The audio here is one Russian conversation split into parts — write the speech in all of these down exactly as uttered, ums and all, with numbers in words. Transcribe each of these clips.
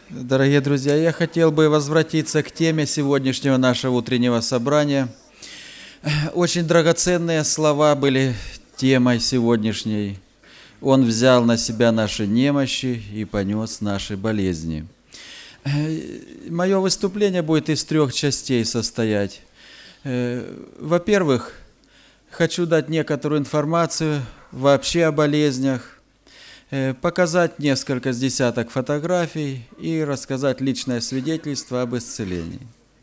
Дорогие друзья, я хотел бы возвратиться к теме сегодняшнего нашего утреннего собрания. Очень драгоценные слова были темой сегодняшней. Он взял на себя наши немощи и понес наши болезни. Мое выступление будет из трех частей состоять. Во-первых, хочу дать некоторую информацию вообще о болезнях, показать несколько с десяток фотографий и рассказать личное свидетельство об исцелении.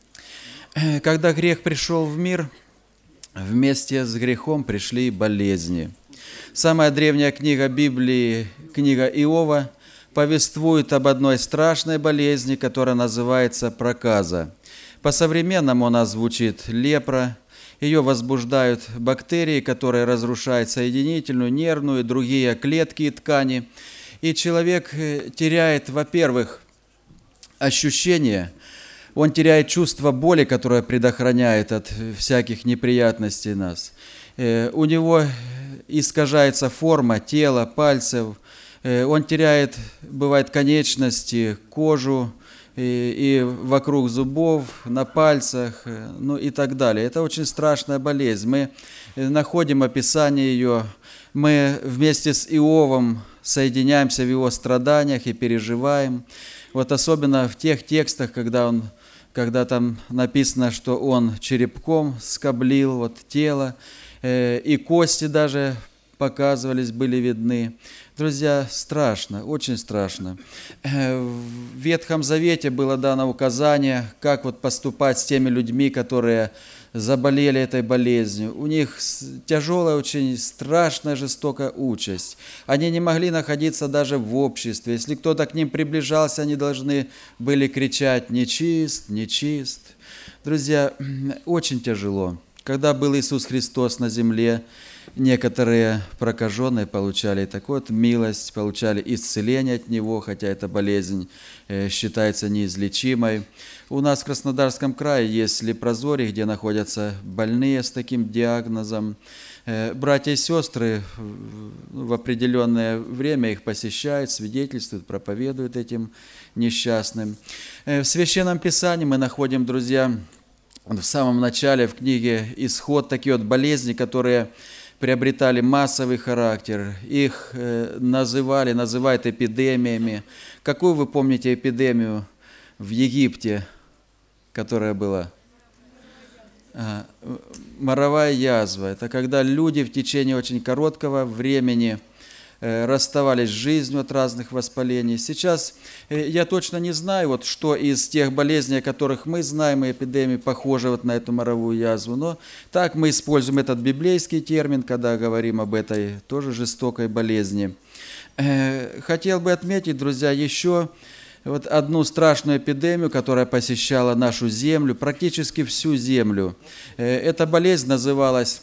Когда грех пришел в мир, вместе с грехом пришли болезни. Самая древняя книга Библии, книга Иова, повествует об одной страшной болезни, которая называется проказа. По-современному она звучит лепра. Ее возбуждают бактерии, которые разрушают соединительную, нервную и другие клетки и ткани. И человек теряет, во-первых, ощущение, он теряет чувство боли, которое предохраняет от всяких неприятностей нас. У него искажается форма тела, пальцев, он теряет, бывает, конечности, кожу, И, и вокруг зубов, на пальцах, ну и так далее. Это очень страшная болезнь. Мы находим описание ее, мы вместе с Иовом соединяемся в его страданиях и переживаем. Вот особенно в тех текстах, когда, он, когда там написано, что он черепком скоблил вот, тело, э, и кости даже показывались, были видны. Друзья, страшно, очень страшно. В Ветхом Завете было дано указание, как вот поступать с теми людьми, которые заболели этой болезнью. У них тяжелая, очень страшная, жестокая участь. Они не могли находиться даже в обществе. Если кто-то к ним приближался, они должны были кричать «нечист, нечист». Друзья, очень тяжело. Когда был Иисус Христос на земле, некоторые прокаженные получали такую вот милость, получали исцеление от Него, хотя эта болезнь э, считается неизлечимой. У нас в Краснодарском крае есть лепрозорий, где находятся больные с таким диагнозом. Э, братья и сестры в, в определенное время их посещают, свидетельствуют, проповедуют этим несчастным. Э, в Священном Писании мы находим, друзья, в самом начале в книге «Исход» такие вот болезни, которые приобретали массовый характер, их э, называли, называют эпидемиями. Какую вы помните эпидемию в Египте, которая была? А, моровая язва. Это когда люди в течение очень короткого времени э, расставались с жизнью от разных воспалений. Сейчас э, я точно не знаю, вот, что из тех болезней, о которых мы знаем, и эпидемии, похожи вот на эту моровую язву. Но так мы используем этот библейский термин, когда говорим об этой тоже жестокой болезни. Э, хотел бы отметить, друзья, еще вот одну страшную эпидемию, которая посещала нашу землю, практически всю землю. Э, эта болезнь называлась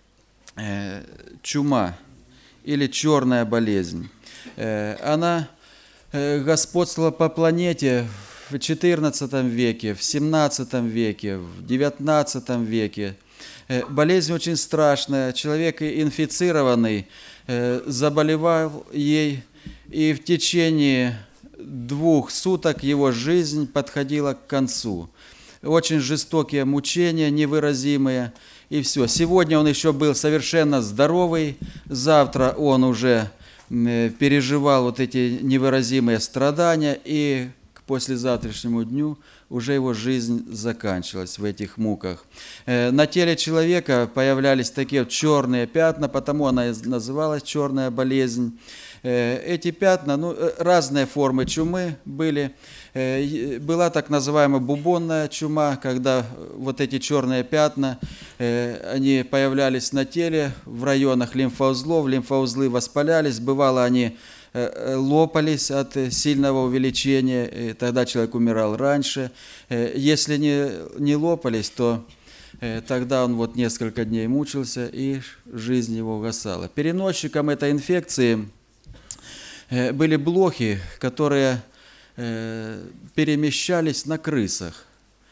э, чума или черная болезнь. Она господствовала по планете в четырнадцатом веке, в семнадцатом веке, в девятнадцатом веке. Болезнь очень страшная. Человек инфицированный заболевал ей, и в течение двух суток его жизнь подходила к концу. Очень жестокие мучения, невыразимые. И все. Сегодня он еще был совершенно здоровый, завтра он уже переживал вот эти невыразимые страдания, и к послезавтрашнему дню уже его жизнь заканчивалась в этих муках. На теле человека появлялись такие вот черные пятна, потому она и называлась черная болезнь. Эти пятна, ну, разные формы чумы были. Была так называемая бубонная чума, когда вот эти черные пятна, они появлялись на теле в районах лимфоузлов, лимфоузлы воспалялись, бывало они лопались от сильного увеличения, и тогда человек умирал раньше. Если не, не лопались, то тогда он вот несколько дней мучился, и жизнь его угасала. Переносчиком этой инфекции были блохи, которые перемещались на крысах.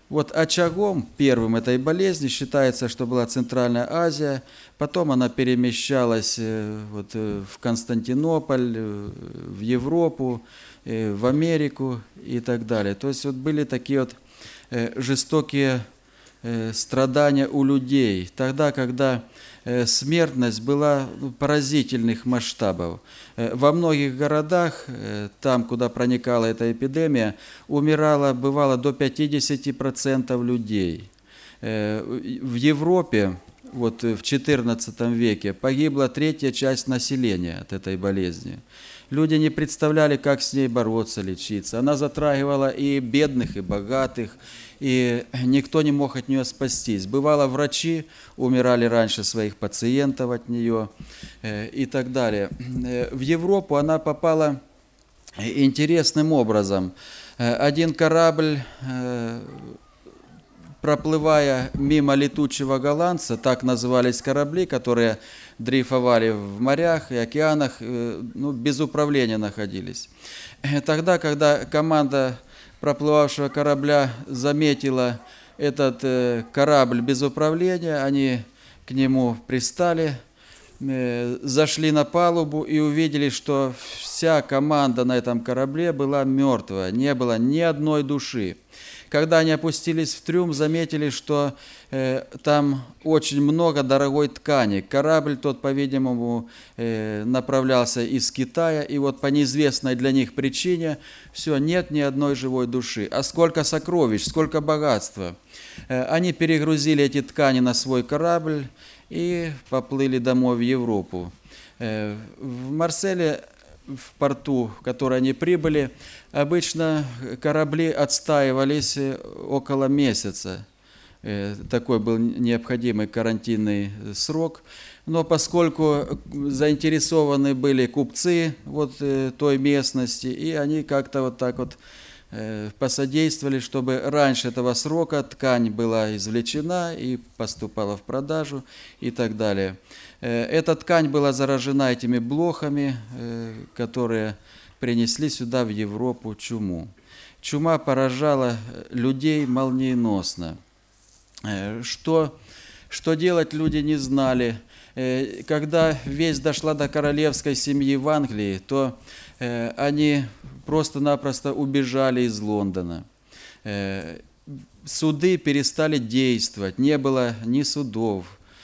Вот очагом первым этой болезни считается, что была Центральная Азия, потом она перемещалась вот в Константинополь, в Европу, в Америку и так далее. То есть вот были такие вот жестокие страдания у людей, тогда, когда смертность была поразительных масштабов. Во многих городах, там, куда проникала эта эпидемия, умирало, бывало, до пятьдесят процентов людей. В Европе, вот в четырнадцатом веке, погибла третья часть населения от этой болезни. Люди не представляли, как с ней бороться, лечиться. Она затрагивала и бедных, и богатых, и никто не мог от нее спастись. Бывало, врачи умирали раньше своих пациентов от нее и так далее. В Европу она попала интересным образом. Один корабль, проплывая мимо летучего голландца, так назывались корабли, которые дрейфовали в морях и океанах, ну, без управления находились. Тогда, когда команда проплывавшего корабля заметила этот корабль без управления, они к нему пристали, зашли на палубу и увидели, что вся команда на этом корабле была мертвая, не было ни одной души. Когда они опустились в трюм, заметили, что э, там очень много дорогой ткани. Корабль тот, по-видимому, э, направлялся из Китая, и вот по неизвестной для них причине все, нет ни одной живой души. А сколько сокровищ, сколько богатства. Э, они перегрузили эти ткани на свой корабль и поплыли домой в Европу. Э, в Марселе, в порту, в который они прибыли, обычно корабли отстаивались около месяца. Такой был необходимый карантинный срок. Но поскольку заинтересованы были купцы вот той местности, и они как-то вот так вот посодействовали, чтобы раньше этого срока ткань была извлечена и поступала в продажу и так далее. Эта ткань была заражена этими блохами, которые принесли сюда, в Европу, чуму. Чума поражала людей молниеносно. Что, что делать, люди не знали. Когда весть дошла до королевской семьи в Англии, то они просто-напросто убежали из Лондона. Суды перестали действовать, не было ни судов,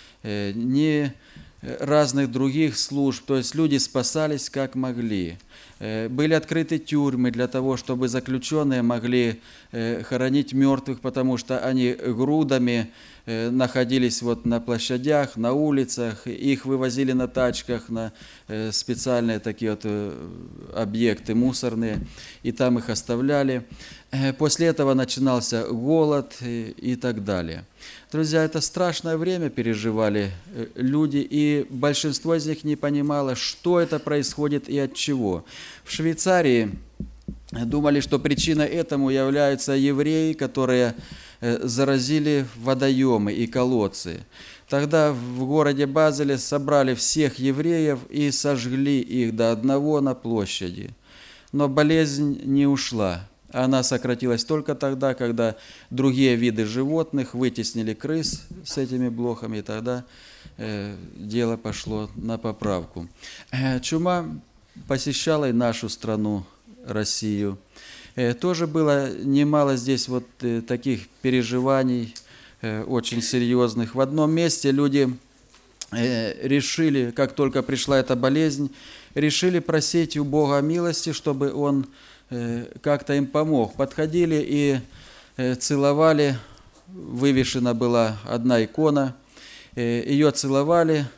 ни разных других служб, то есть люди спасались как могли. Были открыты тюрьмы для того, чтобы заключенные могли хоронить мертвых, потому что они грудами находились вот на площадях, на улицах, их вывозили на тачках на специальные такие вот объекты мусорные, и там их оставляли. После этого начинался голод и, и так далее. Друзья, это страшное время переживали люди, и большинство из них не понимало, что это происходит и от чего. В Швейцарии думали, что причиной этому являются евреи, которые заразили водоемы и колодцы. Тогда в городе Базеле собрали всех евреев и сожгли их до одного на площади. Но болезнь не ушла. Она сократилась только тогда, когда другие виды животных вытеснили крыс с этими блохами, и тогда э, дело пошло на поправку. Э, чума посещала и нашу страну, Россию. Э, тоже было немало здесь вот э, таких переживаний э, очень серьезных. В одном месте люди э, решили, как только пришла эта болезнь, решили просить у Бога милости, чтобы Он как-то им помог. Подходили и целовали, вывешена была одна икона, ее целовали,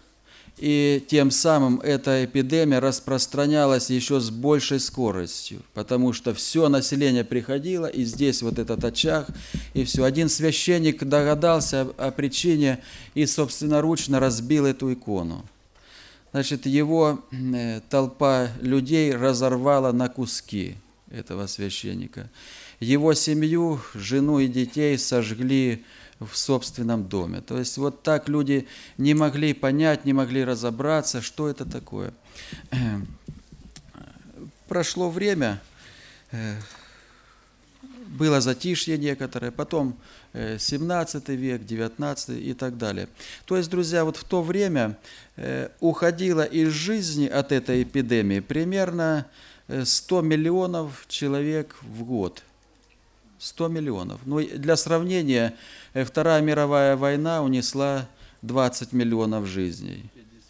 и тем самым эта эпидемия распространялась еще с большей скоростью, потому что все население приходило, и здесь вот этот очаг, и все. Один священник догадался о причине и собственноручно разбил эту икону. Значит, его толпа людей разорвала на куски, этого священника. Его семью, жену и детей сожгли в собственном доме. То есть вот так люди не могли понять, не могли разобраться, что это такое. Прошло время, было затишье некоторое, потом семнадцатый век, девятнадцатый и так далее. То есть, друзья, вот в то время уходило из жизни от этой эпидемии примерно сто миллионов человек в год. сто миллионов. Ну, для сравнения, Вторая мировая война унесла двадцать миллионов жизней.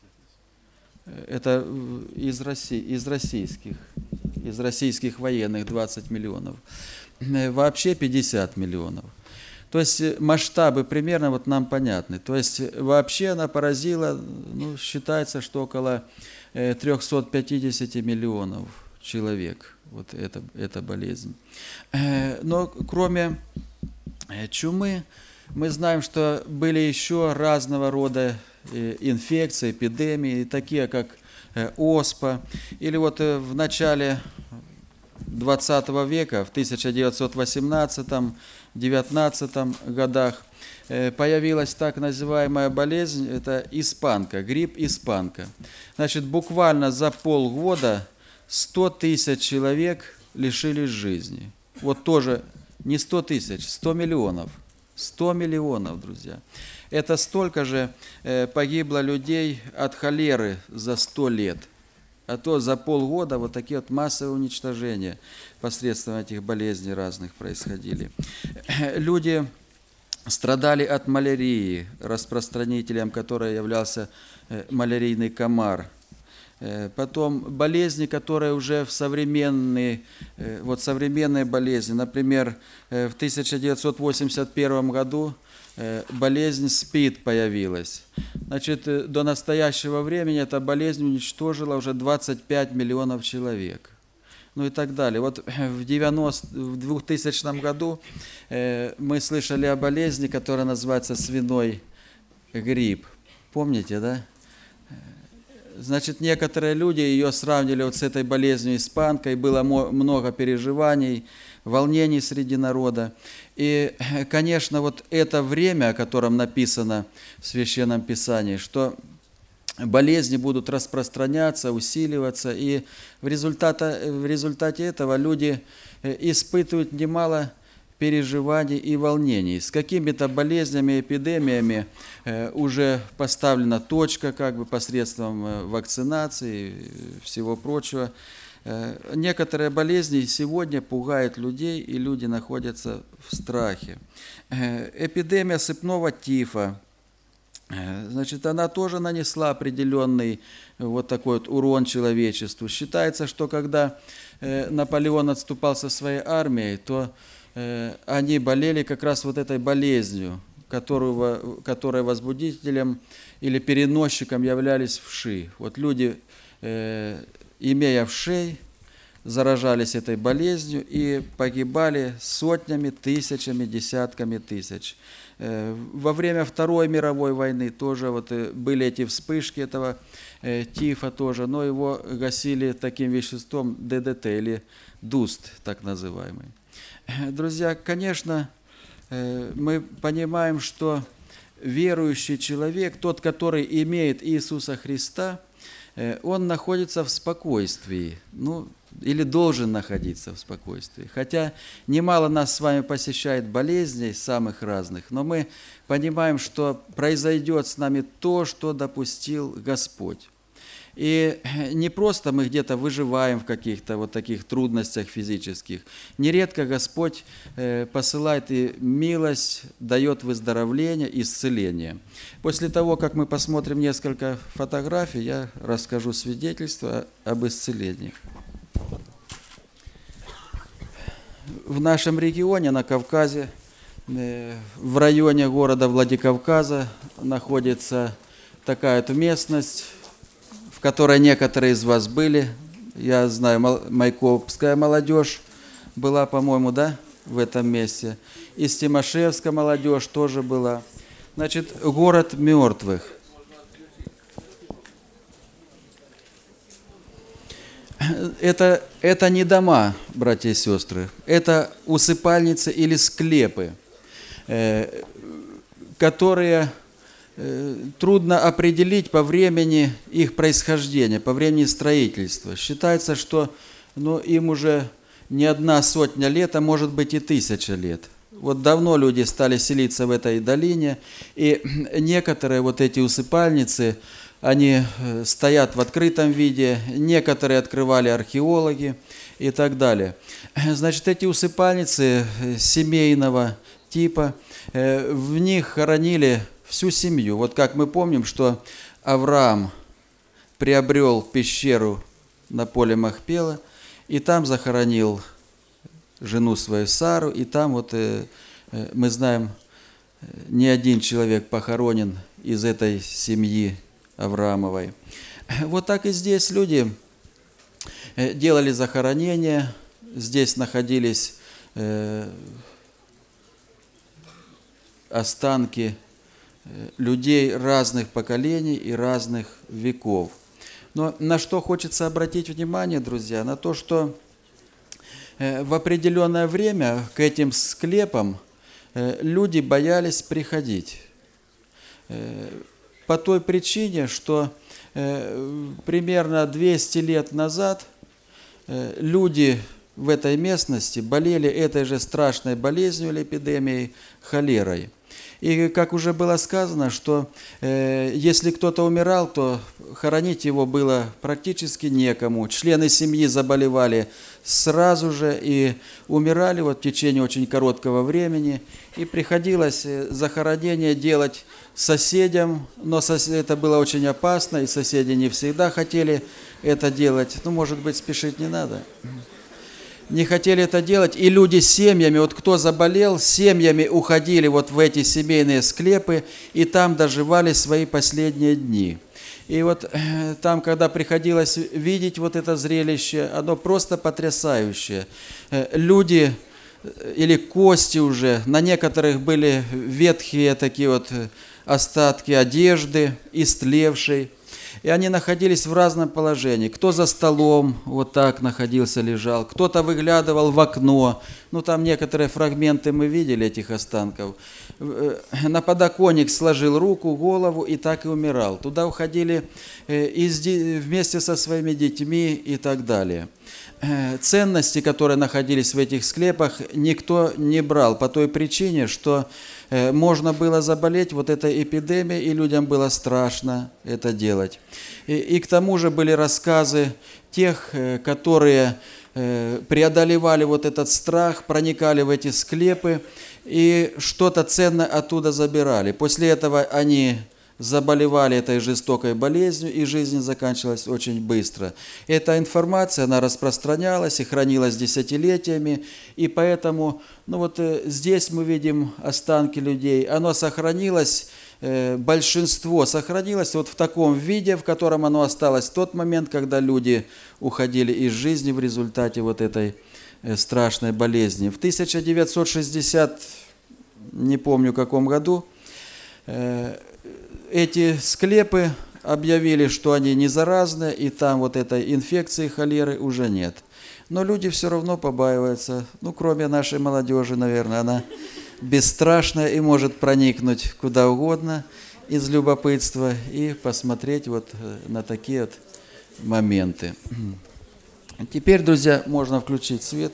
Это из, России, из российских, из российских военных двадцать миллионов. Вообще пятьдесят миллионов. То есть масштабы примерно вот нам понятны. То есть вообще она поразила, ну, считается, что около триста пятьдесят миллионов человек. Вот эта, эта болезнь. Но кроме чумы, мы знаем, что были еще разного рода инфекции, эпидемии, такие как оспа. Или вот в начале двадцатого века, в тысяча девятьсот восемнадцатом — девятнадцатом годах, появилась так называемая болезнь, это испанка, грипп испанка. Значит, буквально за полгода сто тысяч человек лишились жизни. Вот тоже не сто тысяч, сто миллионов. сто миллионов, друзья. Это столько же погибло людей от холеры за сто лет. А то за полгода вот такие вот массовые уничтожения посредством этих болезней разных происходили. Люди страдали от малярии, распространителем которой являлся малярийный комар. Потом болезни, которые уже в современные, вот современные болезни, например, в тысяча девятьсот восемьдесят первом году болезнь СПИД появилась. Значит, до настоящего времени эта болезнь уничтожила уже двадцать пять миллионов человек. Ну и так далее. Вот в, девяностом, в двухтысячном году мы слышали о болезни, которая называется свиной грипп. Помните, да? Значит, некоторые люди ее сравнили вот с этой болезнью испанкой, было много переживаний, волнений среди народа. И, конечно, вот это время, о котором написано в Священном Писании, что болезни будут распространяться, усиливаться, и в результате, в результате этого люди испытывают немало переживаний и волнений. С какими-то болезнями, эпидемиями э, уже поставлена точка, как бы посредством э, вакцинации и всего прочего. Э, некоторые болезни сегодня пугают людей, и люди находятся в страхе. Э, эпидемия сыпного тифа, э, значит, она тоже нанесла определенный вот такой вот урон человечеству. Считается, что когда э, Наполеон отступал со своей армией, то они болели как раз вот этой болезнью, которую, которой возбудителем или переносчиком являлись вши. Вот люди, э, имея вшей, заражались этой болезнью и погибали сотнями, тысячами, десятками тысяч. Э, во время Второй мировой войны тоже вот были эти вспышки этого э, тифа тоже, но его гасили таким веществом дэ дэ тэ или дуст, так называемый. Друзья, конечно, мы понимаем, что верующий человек, тот, который имеет Иисуса Христа, он находится в спокойствии, ну, или должен находиться в спокойствии. Хотя немало нас с вами посещает болезней самых разных, но мы понимаем, что произойдет с нами то, что допустил Господь. И не просто мы где-то выживаем в каких-то вот таких трудностях физических. Нередко Господь посылает и милость, дает выздоровление, исцеление. После того, как мы посмотрим несколько фотографий, я расскажу свидетельство об исцелении. В нашем регионе, на Кавказе, в районе города Владикавказа находится такая вот местность, в которой некоторые из вас были. Я знаю, майкопская молодежь была, по-моему, да, в этом месте. Из Тимошевска молодежь тоже была. Значит, город мертвых. Это, это не дома, братья и сестры. Это усыпальницы или склепы, э, которые... трудно определить по времени их происхождения, по времени строительства. Считается, что ну, им уже не одна сотня лет, а может быть и тысяча лет. Вот давно люди стали селиться в этой долине, и некоторые вот эти усыпальницы, они стоят в открытом виде, некоторые открывали археологи и так далее. Значит, эти усыпальницы семейного типа, в них хоронили всю семью. Вот как мы помним, что Авраам приобрел пещеру на поле Махпела, и там захоронил жену свою Сару, и там вот мы знаем, не один человек похоронен из этой семьи Авраамовой. Вот так и здесь люди делали захоронения, здесь находились останки людей разных поколений и разных веков. Но на что хочется обратить внимание, друзья, на то, что в определенное время к этим склепам люди боялись приходить. По той причине, что примерно двести лет назад люди в этой местности болели этой же страшной болезнью или эпидемией холерой. И как уже было сказано, что э, если кто-то умирал, то хоронить его было практически некому. Члены семьи заболевали сразу же и умирали вот в течение очень короткого времени. И приходилось захоронение делать соседям, но сос... это было очень опасно, и соседи не всегда хотели это делать. Ну, может быть, спешить не надо. Не хотели это делать, и люди с семьями, вот кто заболел, с семьями уходили вот в эти семейные склепы, и там доживали свои последние дни. И вот э, там, когда приходилось видеть вот это зрелище, оно просто потрясающее. Э, люди э, или кости уже, на некоторых были ветхие такие вот остатки одежды, истлевшей. И они находились в разном положении. Кто за столом вот так находился, лежал, кто-то выглядывал в окно. Ну, там некоторые фрагменты мы видели этих останков. На подоконник сложил руку, голову и так и умирал. Туда уходили вместе со своими детьми и так далее. Ценности, которые находились в этих склепах, никто не брал по той причине, что можно было заболеть вот этой эпидемией, и людям было страшно это делать. И, и к тому же были рассказы тех, которые преодолевали вот этот страх, проникали в эти склепы и что-то ценное оттуда забирали. После этого они заболевали этой жестокой болезнью, и жизнь заканчивалась очень быстро. Эта информация, она распространялась и хранилась десятилетиями, и поэтому, ну вот здесь мы видим останки людей, оно сохранилось, э, большинство сохранилось вот в таком виде, в котором оно осталось в тот момент, когда люди уходили из жизни в результате вот этой э, страшной болезни. В тысяча девятьсот шестидесятом, не помню каком году, э, эти склепы объявили, что они не заразны, и там вот этой инфекции холеры уже нет. Но люди все равно побаиваются, ну, кроме нашей молодежи, наверное, она бесстрашная и может проникнуть куда угодно из любопытства и посмотреть вот на такие вот моменты. Теперь, друзья, можно включить свет.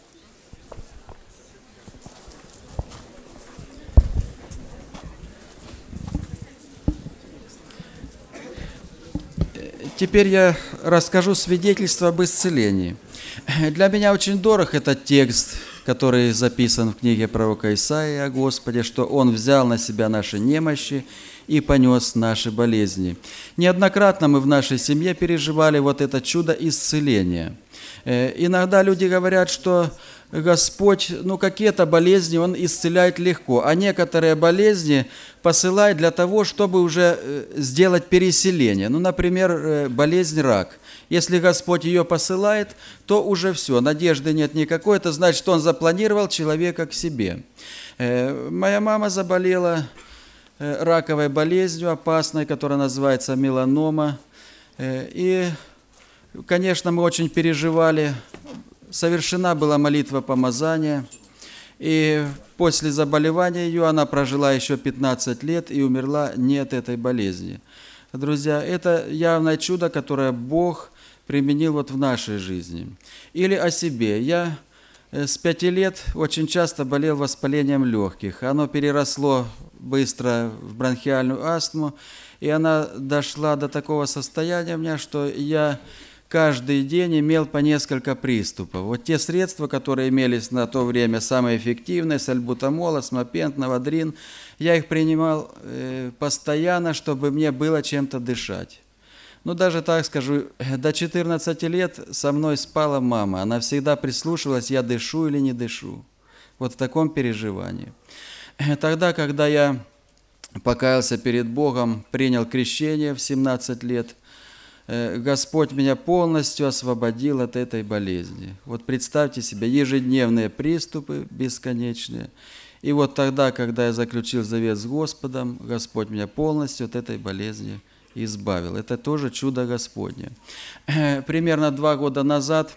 Теперь я расскажу свидетельство об исцелении. Для меня очень дорог этот текст, который записан в книге пророка Исаии о Господе, что Он взял на себя наши немощи и понес наши болезни. Неоднократно мы в нашей семье переживали вот это чудо исцеления. Иногда люди говорят, что Господь, ну, какие-то болезни Он исцеляет легко, а некоторые болезни посылает для того, чтобы уже сделать переселение. Ну, например, болезнь рак. Если Господь ее посылает, то уже все, надежды нет никакой, это значит, что Он запланировал человека к себе. Моя мама заболела раковой болезнью опасной, которая называется меланома. И, конечно, мы очень переживали. Совершена была молитва помазания, и после заболевания ее она прожила еще пятнадцать лет и умерла не от этой болезни. Друзья, это явное чудо, которое Бог применил вот в нашей жизни. Или о себе. Я с пяти лет очень часто болел воспалением легких. Оно переросло быстро в бронхиальную астму, и она дошла до такого состояния у меня, что я каждый день имел по несколько приступов. Вот те средства, которые имелись на то время самые эффективные, сальбутамол, астмопент, новодрин, я их принимал э, постоянно, чтобы мне было чем-то дышать. Ну, даже так скажу, до четырнадцати лет со мной спала мама. Она всегда прислушивалась, я дышу или не дышу. Вот в таком переживании. Тогда, когда я покаялся перед Богом, принял крещение в семнадцать лет, Господь меня полностью освободил от этой болезни. Вот представьте себе, ежедневные приступы бесконечные. И вот тогда, когда я заключил завет с Господом, Господь меня полностью от этой болезни избавил. Это тоже чудо Господне. Примерно два года назад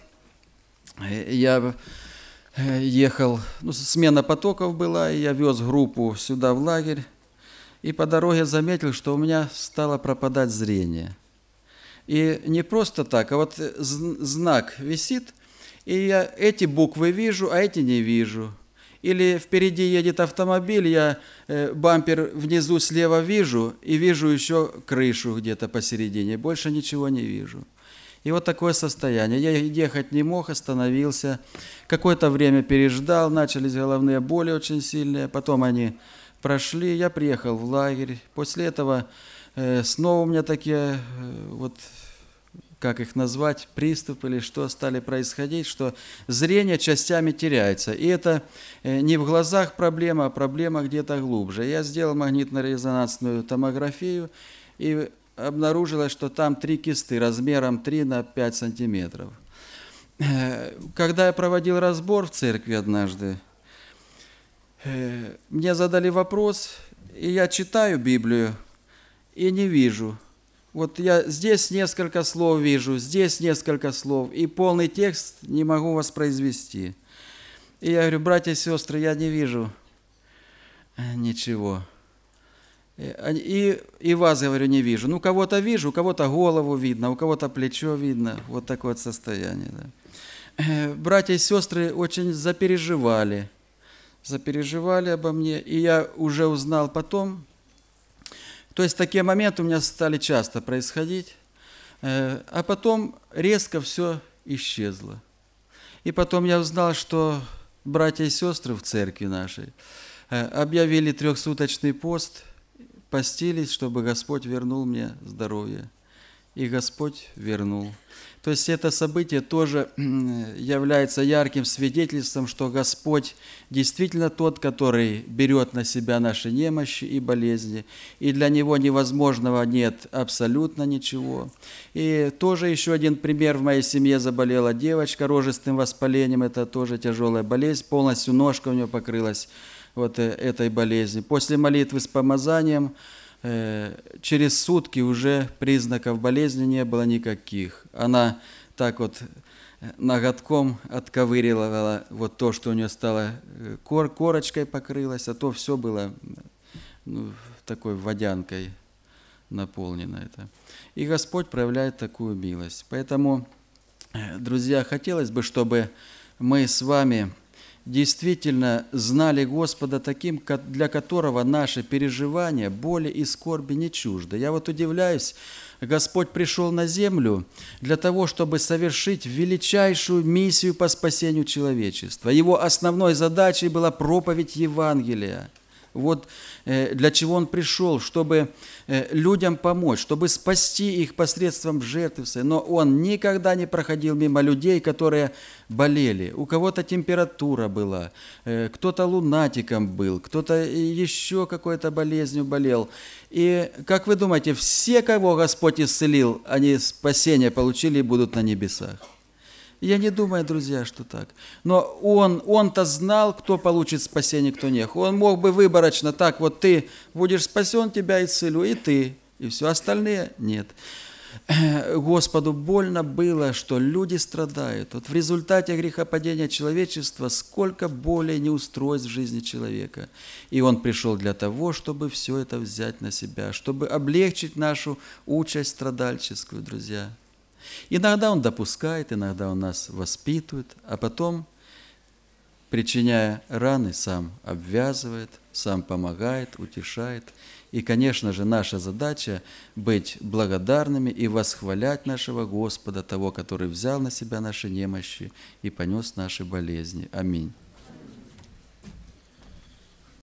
я ехал, ну, смена потоков была, и я вез группу сюда в лагерь, и по дороге заметил, что у меня стало пропадать зрение. И не просто так, а вот знак висит, и я эти буквы вижу, а эти не вижу. Или впереди едет автомобиль, я бампер внизу слева вижу, и вижу еще крышу где-то посередине, больше ничего не вижу. И вот такое состояние. Я ехать не мог, остановился, какое-то время переждал, начались головные боли очень сильные, потом они прошли, я приехал в лагерь. После этого снова у меня такие, вот, как их назвать, приступы или что стали происходить, что зрение частями теряется. И это не в глазах проблема, а проблема где-то глубже. Я сделал магнитно-резонансную томографию, и обнаружилось, что там три кисты размером три на пять сантиметров. Когда я проводил разбор в церкви однажды, мне задали вопрос, и я читаю Библию, и не вижу. Вот я здесь несколько слов вижу, здесь несколько слов, и полный текст не могу воспроизвести. И я говорю, братья и сестры, я не вижу ничего. И, и вас, говорю, не вижу. Ну, кого-то вижу, у кого-то голову видно, у кого-то плечо видно. Вот такое вот состояние. Да. Братья и сестры очень запереживали. Запереживали обо мне. И я уже узнал потом. То есть такие моменты у меня стали часто происходить. А потом резко все исчезло. И потом я узнал, что братья и сестры в церкви нашей объявили трехсуточный пост, постились, чтобы Господь вернул мне здоровье. И Господь вернул. То есть это событие тоже является ярким свидетельством, что Господь действительно тот, который берет на себя наши немощи и болезни, и для Него невозможного нет абсолютно ничего. И тоже еще один пример. В моей семье заболела девочка рожистым воспалением, это тоже тяжелая болезнь, полностью ножка у нее покрылась вот этой болезни. После молитвы с помазанием через сутки уже признаков болезни не было никаких. Она так вот ноготком отковыривала вот то, что у нее стало кор, корочкой покрылось, а то все было, ну, такой водянкой наполнено это. И Господь проявляет такую милость. Поэтому, друзья, хотелось бы, чтобы мы с вами действительно знали Господа таким, для которого наши переживания, боли и скорби не чужды. Я вот удивляюсь, Господь пришел на землю для того, чтобы совершить величайшую миссию по спасению человечества. Его основной задачей была проповедь Евангелия. Вот для чего Он пришел, чтобы людям помочь, чтобы спасти их посредством жертвы. Но Он никогда не проходил мимо людей, которые болели. У кого-то температура была, кто-то лунатиком был, кто-то еще какой-то болезнью болел. И, как вы думаете, все, кого Господь исцелил, они спасение получили и будут на небесах? Я не думаю, друзья, что так. Но он, он-то знал, кто получит спасение, кто нет. Он мог бы выборочно так, вот ты будешь спасен, тебя исцелю, и ты, и все. Остальные нет. Господу больно было, что люди страдают. Вот в результате грехопадения человечества сколько боли и неустройств в жизни человека. И Он пришел для того, чтобы все это взять на себя, чтобы облегчить нашу участь страдальческую, друзья. Иногда Он допускает, иногда Он нас воспитывает, а потом, причиняя раны, Сам обвязывает, Сам помогает, утешает. И, конечно же, наша задача быть благодарными и восхвалять нашего Господа, того, который взял на себя наши немощи и понес наши болезни. Аминь.